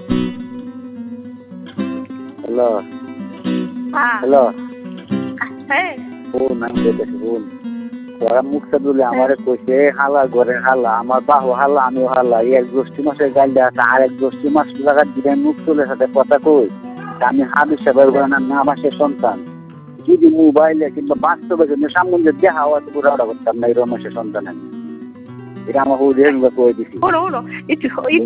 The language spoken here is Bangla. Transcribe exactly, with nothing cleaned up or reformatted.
হ্যালো হ্যাঁ হ্যালো হ্যাঁ ফোন আমি কইতেছি ফোন ওরা মুখটা দিলে আমারে কইছে হালা ঘরে হালা আমার বাহু হালা আমিও হালা এক গোষ্ঠী মাসের গাল দেওয়া আর এক গোষ্ঠী মাস লাগার দিলে মুখ চলে সাথে কথা কই আমি হাবি সাহেবের ঘরে না আমার সে সন্তান যদি মোবাইলে কিংবা বাস্তবে কিন্তু সামনে দেখা হওয়া তো পুরো করতাম না এই রমেশের সন্তান আমি এটা আমার হুজুর কয়ে দিছি শোনো শোনো একটু